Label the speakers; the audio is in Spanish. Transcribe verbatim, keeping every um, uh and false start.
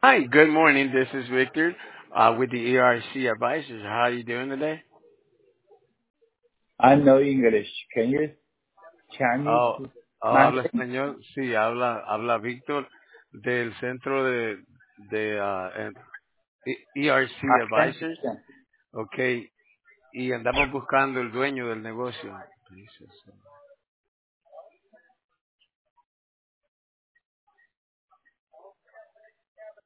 Speaker 1: Hi, good morning. This is Victor uh, with the E R C Advisors. How are you doing today?
Speaker 2: I know English. Can you Chinese
Speaker 1: Oh, oh, habla
Speaker 2: Mandarin?
Speaker 1: español. Sí, habla, habla Víctor del centro de, de ah, en- E- ERC
Speaker 2: Okay.
Speaker 1: Advisors.
Speaker 2: Yeah.
Speaker 1: Okay, y andamos buscando el dueño del negocio.